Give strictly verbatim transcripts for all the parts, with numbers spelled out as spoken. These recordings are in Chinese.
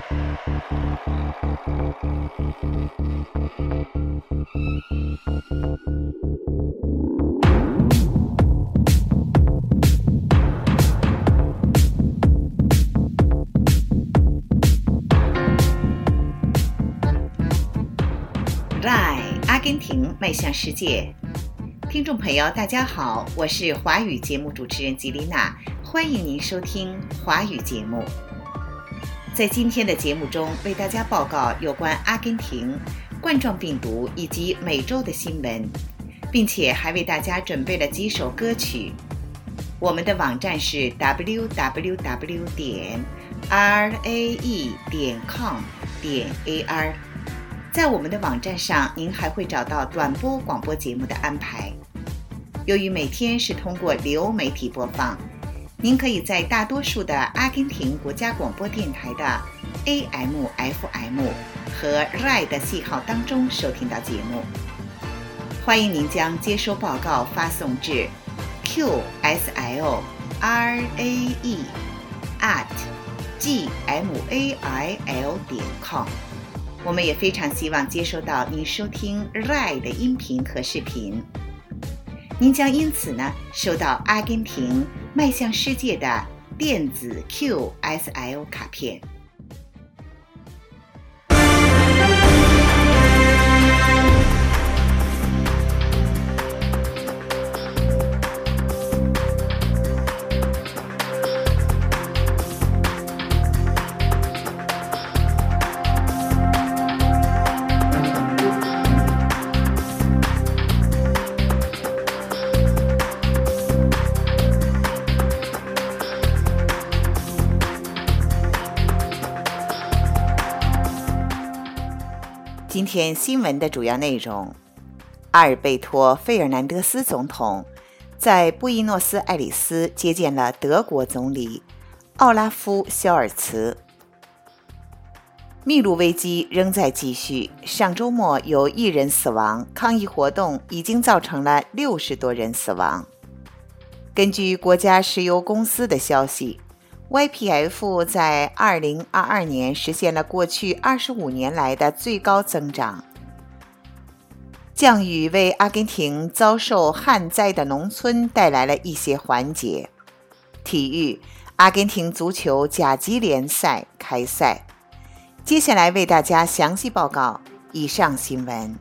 来，阿根廷迈向世界。听众朋友大家好，我是华语节目主持人吉丽娜，欢迎您收听华语节目。在今天的节目中，为大家报告有关阿根廷冠状病毒以及美洲的新闻，并且还为大家准备了几首歌曲。我们的网站是 double-u double-u double-u 点 r a e 点 com 点 a r。在我们的网站上，您还会找到短波广播节目的安排。由于每天是通过流媒体播放，您可以在大多数的阿根廷国家广播电台的 A M F M 和 R A I 的信号当中收听到节目。欢迎您将接收报告发送至 Q S L R A E at G M A I L 点 com。我们也非常希望接收到您收听 R A I 的音频和视频，您将因此呢收到阿根廷迈向世界的电子 Q S L 卡片。今天新闻的主要内容：阿尔贝托·费尔南德斯总统在布宜诺斯艾利斯接见了德国总理奥拉夫·肖尔茨。秘鲁危机仍在继续，上周末有一人死亡，抗议活动已经造成了六十多人死亡。根据国家石油公司的消息，Y P F 在二零二二年实现了过去二十五年来的最高增长。降雨为阿根廷遭受旱灾的农村带来了一些缓解。体育，阿根廷足球甲级联赛开赛。接下来为大家详细报告以上新闻。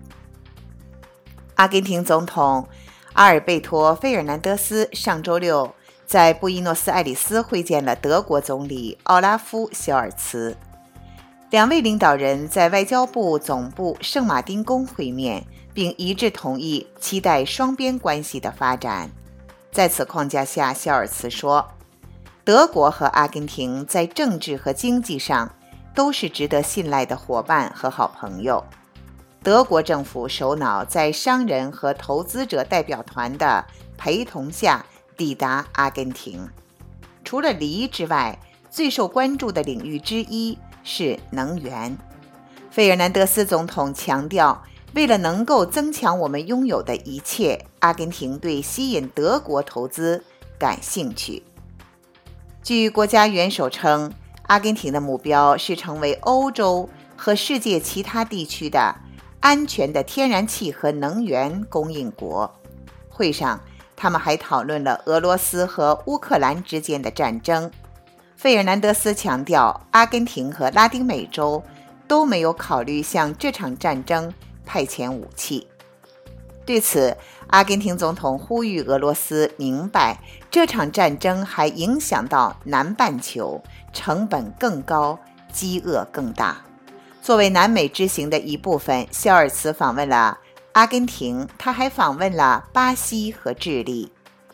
阿根廷总统阿尔贝托·费尔南德斯上周六在布宜诺斯艾利斯会见了德国总理奥拉夫·肖尔茨，两位领导人在外交部总部圣马丁宫会面，并一致同意期待双边关系的发展。在此框架下，肖尔茨说，德国和阿根廷在政治和经济上都是值得信赖的伙伴和好朋友。德国政府首脑在商人和投资者代表团的陪同下抵达阿根廷。除了锂之外，最受关注的领域之一是能源。费尔南德斯总统强调，为了能够增强我们拥有的一切，阿根廷对吸引德国投资感兴趣。据国家元首称，阿根廷的目标是成为欧洲和世界其他地区的安全的天然气和能源供应国。会上，他们还讨论了俄罗斯和乌克兰之间的战争。费尔南德斯强调，阿根廷和拉丁美洲都没有考虑向这场战争派遣武器。对此，阿根廷总统呼吁俄罗斯明白，这场战争还影响到南半球，成本更高，饥饿更大。作为南美之行的一部分，肖尔茨访问了阿根廷，他还访问了巴西和智利。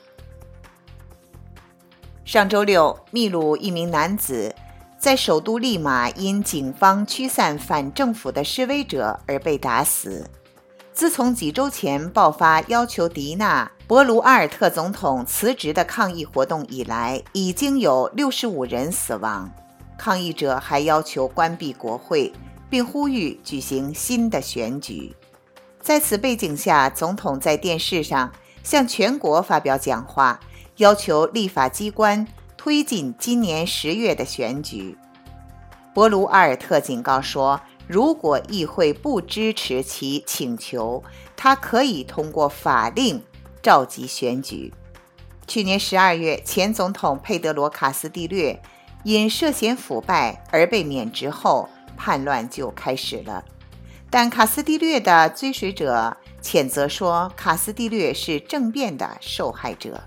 上周六，秘鲁一名男子在首都利马因警方驱散反政府的示威者而被打死。自从几周前爆发要求迪纳·博卢阿尔特总统辞职的抗议活动以来，已经有六十五人死亡。抗议者还要求关闭国会，并呼吁举行新的选举。在此背景下，总统在电视上向全国发表讲话，要求立法机关推进今年十月的选举。 博卢阿尔特警告说，如果议会不支持其请求，他可以通过法令召集选举。去年十二月，前总统佩德罗·卡斯蒂略因涉嫌腐败而被免职后，叛乱就开始了。但卡斯蒂略的追随者谴责说，卡斯蒂略是政变的受害者。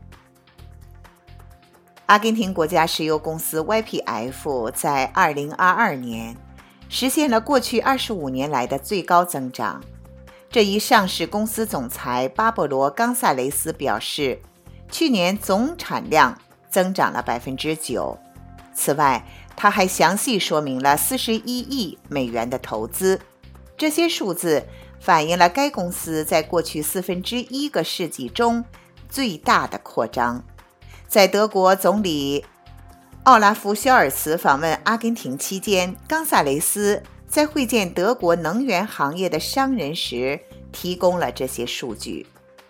阿根廷国家石油公司 Y P F 在二零二二年实现了过去二十五年来的最高增长。这一上市公司总裁巴勃罗·冈萨雷斯表示，去年总产量增长了 百分之九。 此外，他还详细说明了四十一亿美元的投资。这些数字反映了该公司在过去四分之一个世纪中最大的扩张。在德国总理奥拉夫·肖尔茨访问阿根廷期间，冈萨雷斯在会见德国能源行业的商人时提供了这些数据。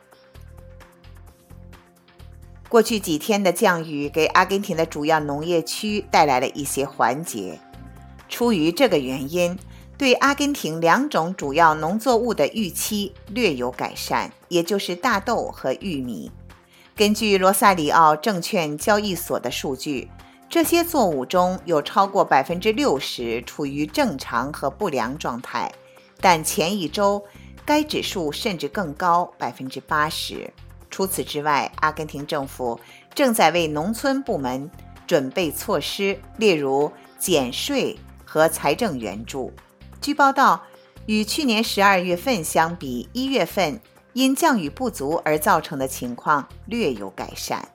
过去几天的降雨给阿根廷的主要农业区带来了一些缓解。出于这个原因，对阿根廷两种主要农作物的预期略有改善，也就是大豆和玉米。根据罗萨里奥证券交易所的数据，这些作物中有超过 百分之六十 处于正常和不良状态，但前一周该指数甚至更高 百分之八十。 除此之外，阿根廷政府正在为农村部门准备措施，例如减税和财政援助。据报道，与去年十二月份相比，一月份因降雨不足而造成的情况略有改善。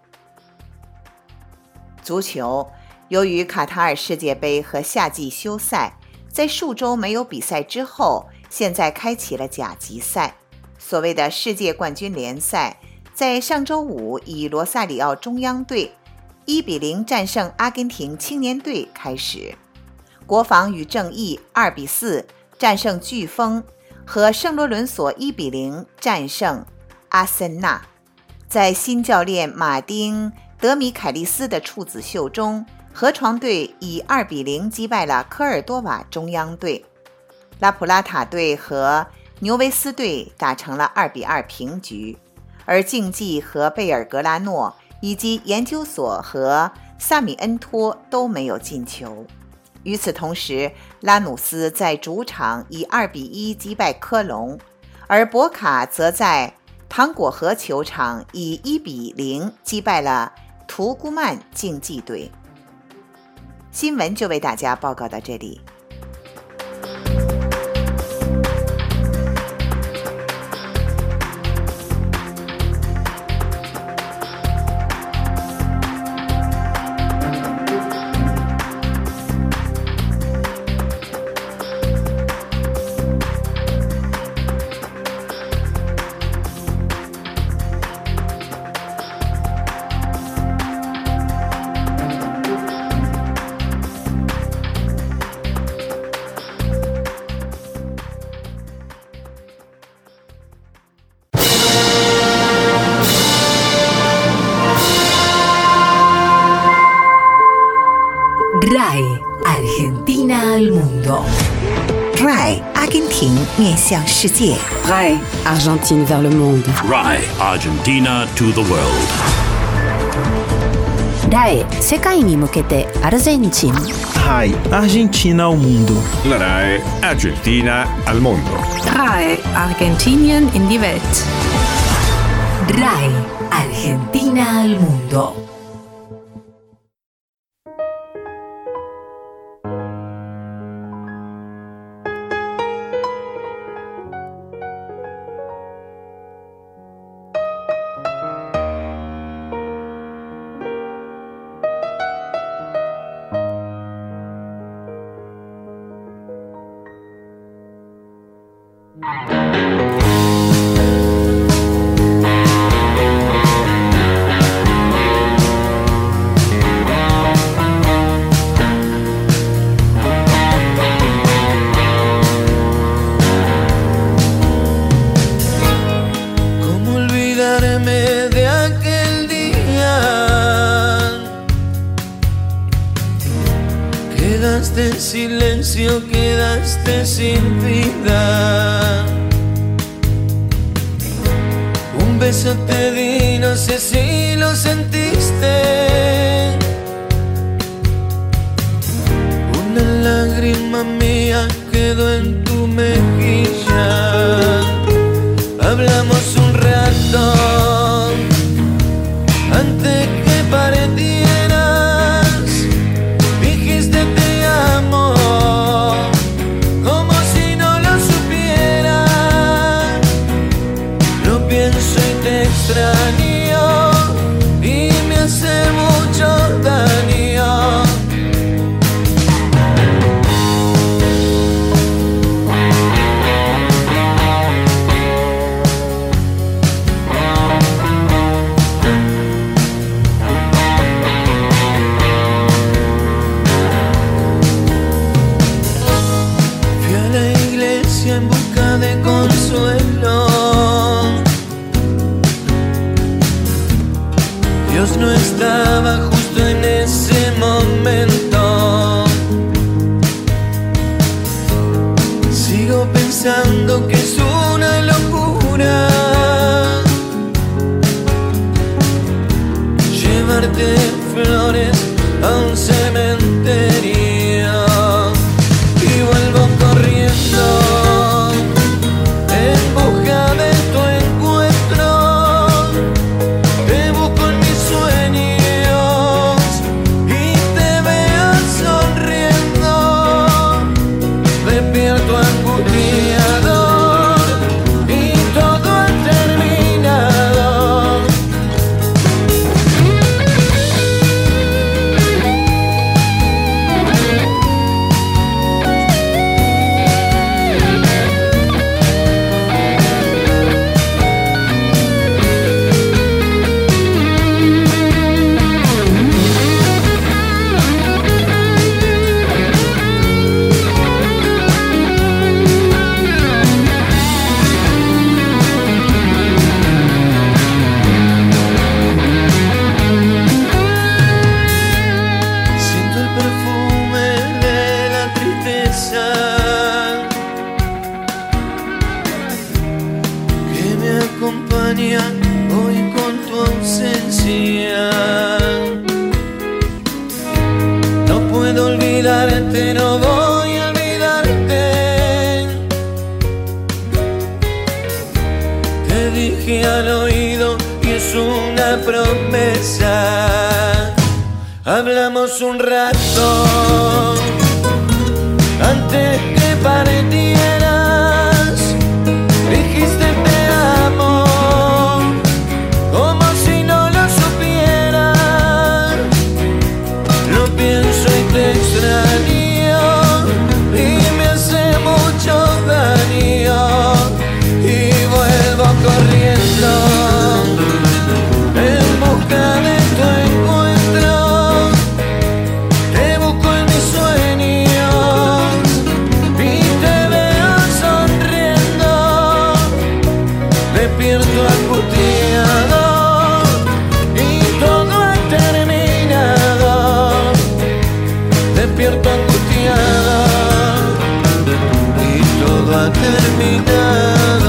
足球，由于卡塔尔世界杯和夏季休赛，在数周没有比赛之后，现在开启了甲级赛。所谓的世界冠军联赛在上周五以罗萨里奥中央队一比零战胜阿根廷青年队开始。国防与正义二比四战胜飓风，和圣罗伦索一比零战胜阿森纳。在新教练马丁·德米凯利斯的处子秀中，河床队以二比零击败了科尔多瓦中央队。拉普拉塔队和牛维斯队打成了二比二平局，而竞技和贝尔格拉诺以及研究所和萨米恩托都没有进球。与此同时，拉努斯在主场以二比一击败科隆，而博卡则在糖果河球场以一比零击败了图古曼竞技队。新闻就为大家报告到这里。 R A I Argentina al mundo. R A I 阿根廷面向世界。 R A I Argentine vers le monde. R A I Argentina to the world. R A I 世界に向けてアルゼンチン。 R A I Argentina ao mundo. La R A I Argentina al mundo. R A I Argentinien in die Welt. R A I Argentina al mundo. Llegaste en silencio, quedaste sin vida. Un beso te di, no sé si lo sentiste. Una lágrima mía quedó en tu mejilla. Hablamos un rato antes que partieras. Dijiste te amo, como si no lo supiera. Lo pienso y te extraño y me hace mucho daño. En busca de consuelo, Dios no estaba justo en ese momento. Sigo pensando que es una locura llevarte flores a un cementerio y vuelvo corriendo en busca de tu encuentro. Te busco en mis sueños y te veo sonriendo. Despierto angustiado y todo ha terminado. Siento el perfume de la tristeza que me acompaña hoy con tu ausencia. No puedo olvidarte, no voy a olvidarte. Te dije al oído y es una promesa. Hablamos un rato antes que partieras. Dijiste te amo, como si no lo supiera. Lo pienso y te extraño y me hace mucho daño. Y vuelvo corriendo en busca de tu encuentro. Te busco en mis sueños y te veo sonriendo. Despierto angustiado y todo ha terminado. Despierto angustiado y todo ha terminado.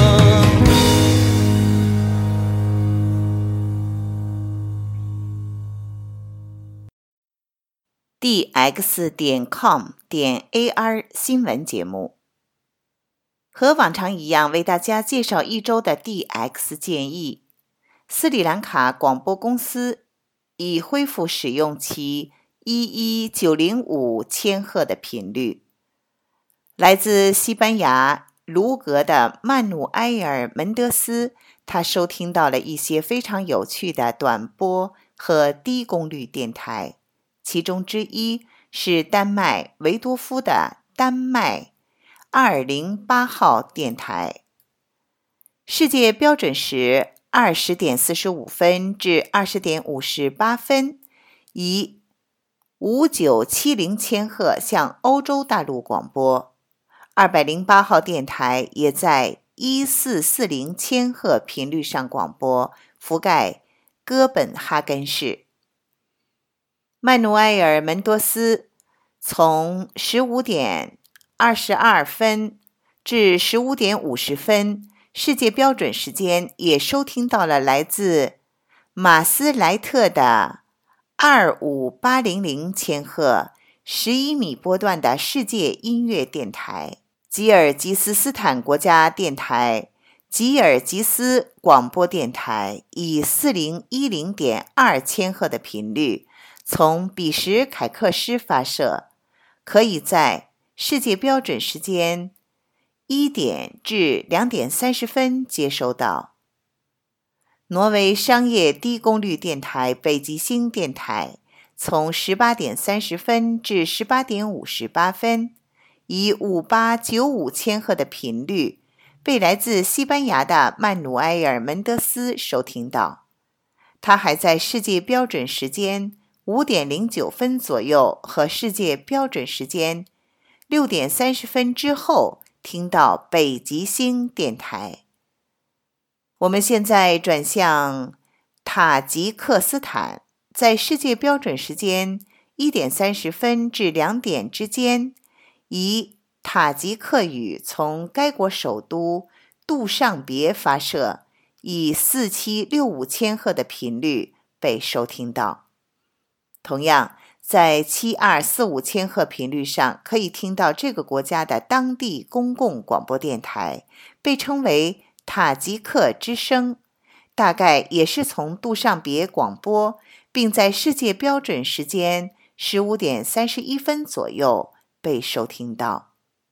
d x 点 com 点 a r 新闻节目，和往常一样为大家介绍一周的 D X 建议。斯里兰卡广播公司已恢复使用其一一九零五千赫的频率。来自西班牙卢格的曼努埃尔·门德斯，他收听到了一些非常有趣的短波和低功率电台。其中之一是丹麦维多夫的丹麦二零八号电台。世界标准时二十点四十五分至二十点五十八分，以五九七零千赫向欧洲大陆广播。二百零八号电台也在一四四零千赫频率上广播，覆盖哥本哈根市。曼努埃尔·门多斯从十五点二十二分至十五点五十分世界标准时间，也收听到了来自马斯莱特的二五八零零千赫十一米波段的世界音乐电台，吉尔吉斯斯坦国家电台吉尔吉斯广播电台以四零一零点二千赫的频率从比什凯克斯发射，可以在世界标准时间一点至两点三十分接收到。挪威商业低功率电台北极星电台从十八点三十分至十八点五十八分，以五八九五千赫的频率被来自西班牙的曼努埃尔·门德斯收听到。他还在世界标准时间五点零九分左右和世界标准时间六点三十分之后听到北极星电台。我们现在转向塔吉克斯坦，在世界标准时间一点三十分至两点之间，以塔吉克语从该国首都杜尚别发射，以四七六五千赫的频率被收听到。同样，在七二四五千赫频率上可以听到这个国家的当地公共广播电台，被称为塔吉克之声，大概也是从杜尚别广播，并在世界标准时间十五点三十一分左右被收听到。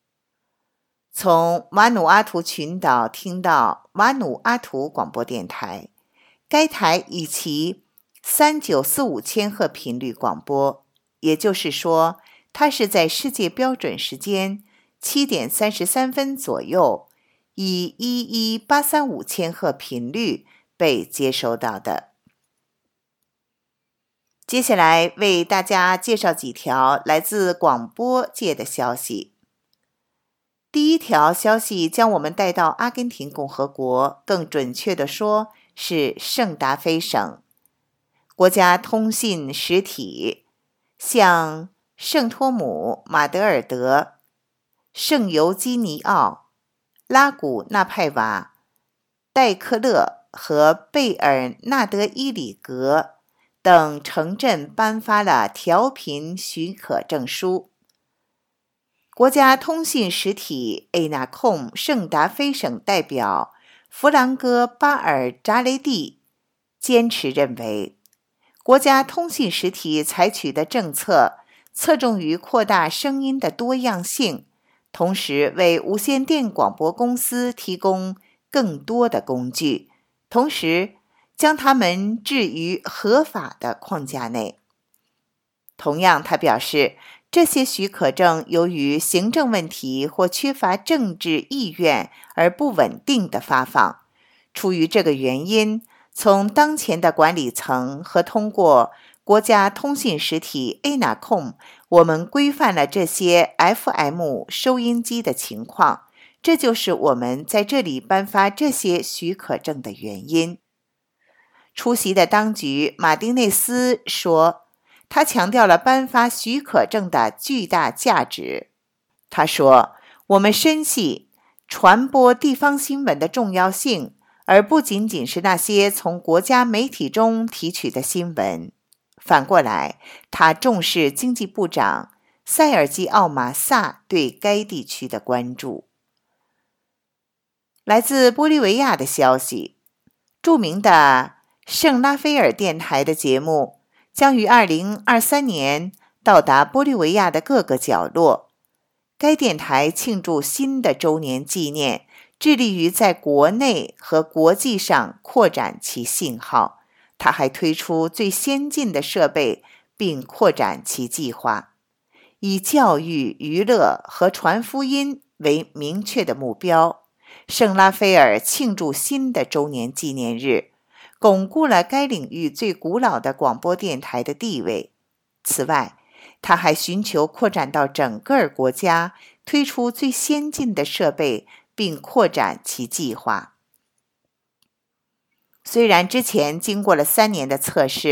从瓦努阿图群岛听到瓦努阿图广播电台，该台以其三九四五千赫频率广播，也就是说，它是在世界标准时间七点三十三分左右，以一一八三五千赫频率被接收到的。接下来为大家介绍几条来自广播界的消息。第一条消息将我们带到阿根廷共和国，更准确地说是圣达菲省。国家通信实体向圣托姆、马德尔德、圣尤基尼奥、拉古纳派瓦、戴克勒和贝尔纳德伊里格等城镇颁发了调频许可证书。国家通信实体 A N A C O M 圣达菲省代表弗朗哥巴尔扎雷蒂坚持认为，国家通信实体采取的政策侧重于扩大声音的多样性，同时为无线电广播公司提供更多的工具，同时将它们置于合法的框架内。同样，他表示，这些许可证由于行政问题或缺乏政治意愿而不稳定的发放。出于这个原因，从当前的管理层和通过国家通信实体 A N A C O M， 我们规范了这些 F M 收音机的情况，这就是我们在这里颁发这些许可证的原因。出席的当局马丁内斯说，他强调了颁发许可证的巨大价值。他说，我们深信传播地方新闻的重要性，而不仅仅是那些从国家媒体中提取的新闻。反过来，他重视经济部长塞尔吉奥·马萨对该地区的关注。来自玻利维亚的消息，著名的圣拉斐尔电台的节目将于二零二三年到达玻利维亚的各个角落。该电台庆祝新的周年纪念，致力于在国内和国际上扩展其信号。它还推出最先进的设备，并扩展其计划，以教育、娱乐和传福音为明确的目标。圣拉斐尔庆祝新的周年纪念日，巩固了该领域最古老的广播电台的地位。此外，他还寻求扩展到整个国家，推出最先进的设备，并扩展其计划。虽然之前经过了三年的测试，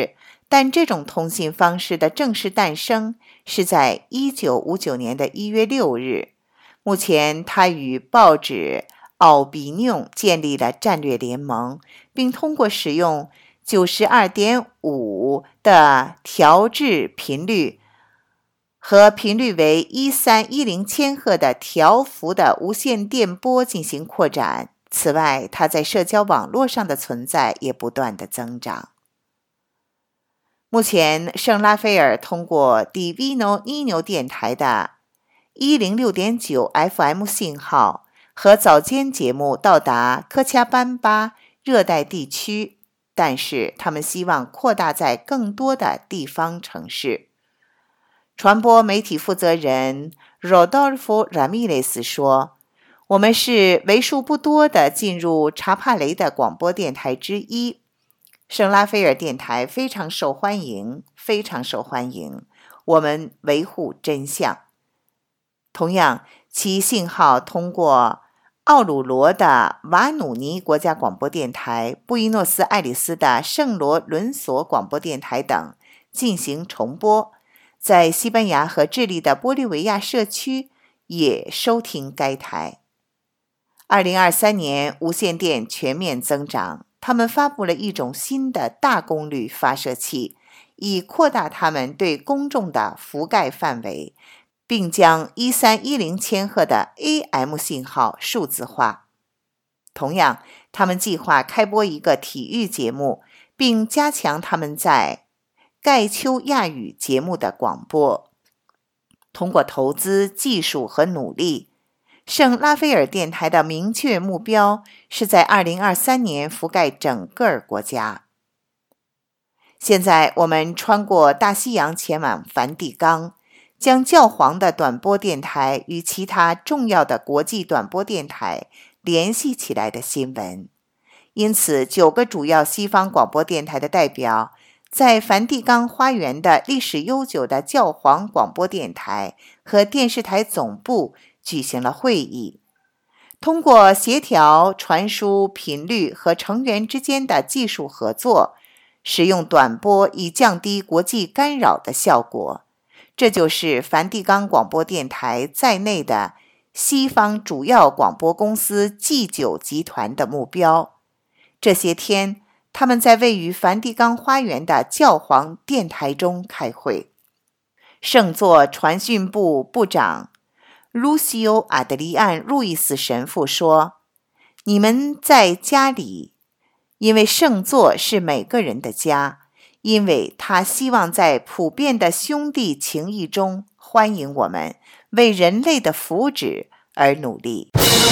但这种通信方式的正式诞生是在一九五九年的一月六日。目前，他与报纸奥比纽建立了战略联盟，并通过使用 九十二点五 的调制频率和频率为一三一零千赫的调幅的无线电波进行扩展。此外，它在社交网络上的存在也不断的增长。目前，圣拉斐尔通过 Divino Niño 电台的 一零六点九 F M 信号和早间节目到达科恰班巴热带地区，但是他们希望扩大在更多的地方城市。传播媒体负责人 Rodolfo Ramirez 说，我们是为数不多的进入查帕雷的广播电台之一。圣拉斐尔电台非常受欢迎，非常受欢迎。我们维护真相。同样，其信号通过奥鲁罗的瓦努尼国家广播电台、布宜诺斯艾利斯的圣罗伦索广播电台等进行重播，在西班牙和智利的玻利维亚社区也收听该台。二零二三年，无线电全面增长，他们发布了一种新的大功率发射器，以扩大他们对公众的覆盖范围，并将一三一零千赫的 A M 信号数字化。同样，他们计划开播一个体育节目，并加强他们在盖丘亚语节目的广播。通过投资、技术和努力，圣拉斐尔电台的明确目标是在二零二三年覆盖整个国家。现在，我们穿过大西洋前往梵蒂冈，将教皇的短波电台与其他重要的国际短波电台联系起来的新闻。因此，九个主要西方广播电台的代表在梵蒂冈花园的历史悠久的教皇广播电台和电视台总部举行了会议。通过协调传输频率和成员之间的技术合作，使用短波以降低国际干扰的效果。这就是梵蒂冈广播电台在内的西方主要广播公司 G 九 集团的目标。这些天，他们在位于梵蒂冈花园的教皇电台中开会。圣座传讯部部长卢西欧·阿德里安·路易斯神父说：“你们在家里，因为圣座是每个人的家，因为他希望在普遍的兄弟情谊中欢迎我们，为人类的福祉而努力。”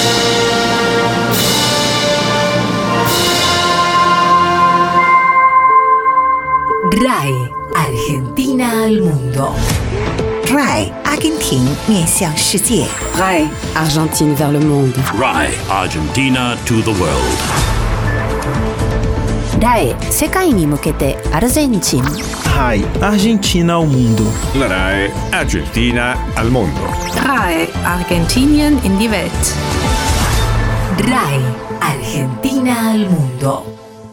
R A I Argentina al mundo. R A I 阿根廷面向世界。 R A I Argentine vers le monde. R A I Argentina to the world. R A I 世界に向けてアルゼンチン。 R A I Argentina ao mundo. La R A I Argentina al mondo. R A I Argentinien in die Welt. R A I Argentina al mundo.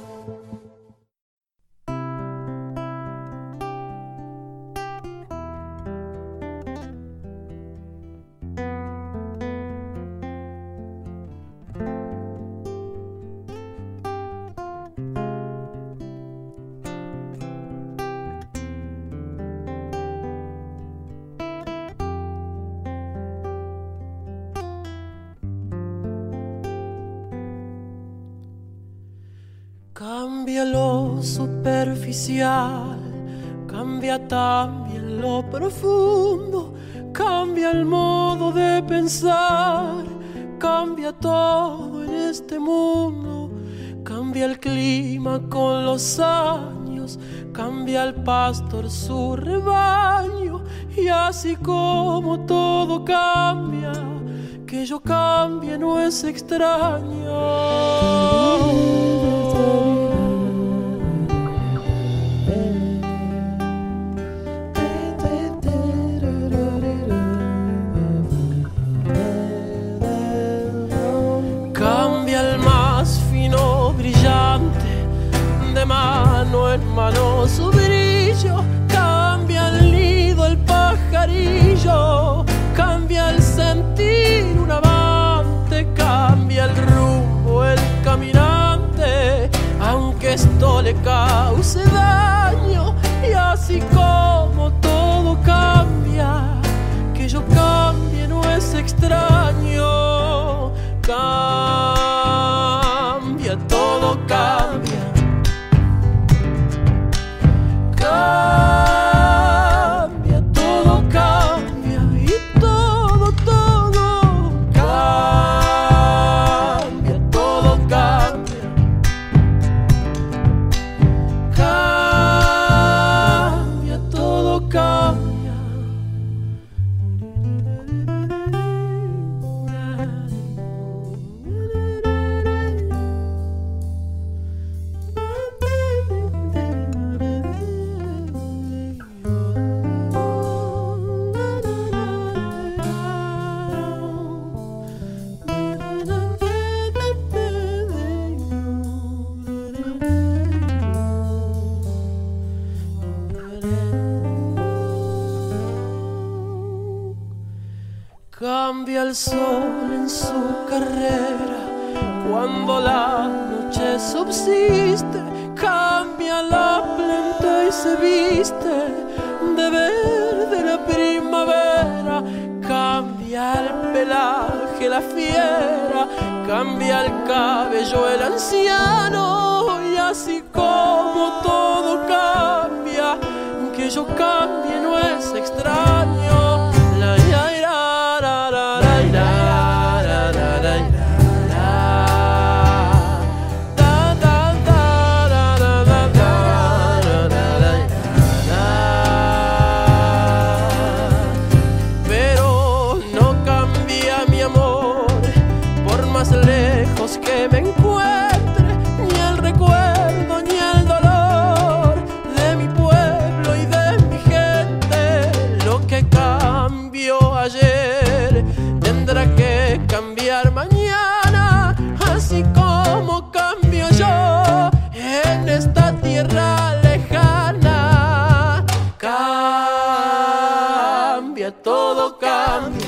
Cambia lo superficial, cambia también lo profundo, cambia el modo de pensar, cambia todo en este mundo, cambia el clima con los años, cambia el pastor su rebaño, y así como todo cambia, que yo cambie no es extraño. Brillante, de mano en mano su brillo que esto le cause daño. Y así como todo cambia, que yo cambie no es extraño. Cambia, todo cambia. Cambia, todo cambia. Y todo, todo cambia, todo cambia. Cambia, todo cambia. Cambia el sol en su carrera cuando la noche subsiste. Cambia la planta y se viste de verde la primavera. Cambia el pelaje la fiera, cambia el cabello el anciano. Y así como todo cambia, que yo cambie no es extraño. La, la, que me encuentre, ni el recuerdo ni el dolor de mi pueblo y de mi gente. Lo que cambió ayer tendrá que cambiar mañana, así como cambio yo en esta tierra lejana. Cambia, todo cambia.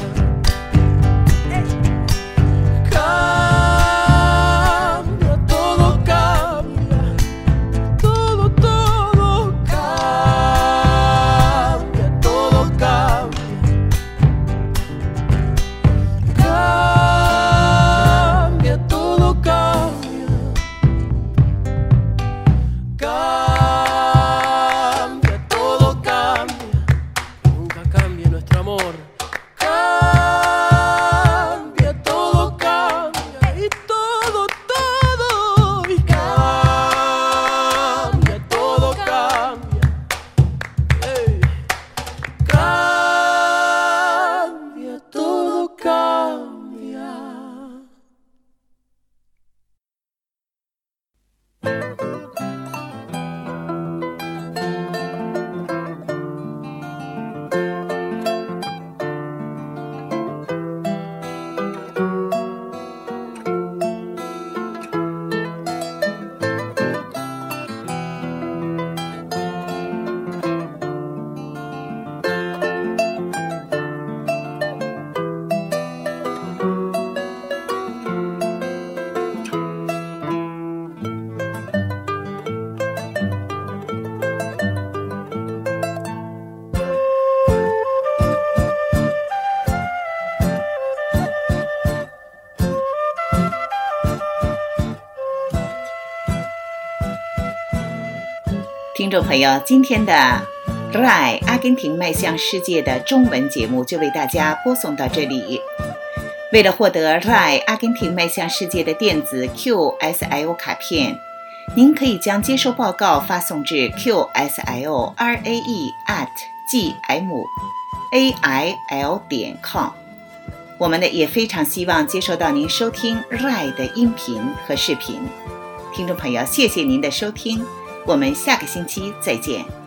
听众朋友，今天的 R A I 阿根廷迈向世界的中文节目就为大家播送到这里。为了获得 R A I 阿根廷迈向世界的电子 Q S I O 卡片，您可以将接收报告发送至 Q S I O R A E at G M A I L 点 com。我们呢也非常希望接收到您收听 R A I 的音频和视频。听众朋友，谢谢您的收听，我们下个星期再见。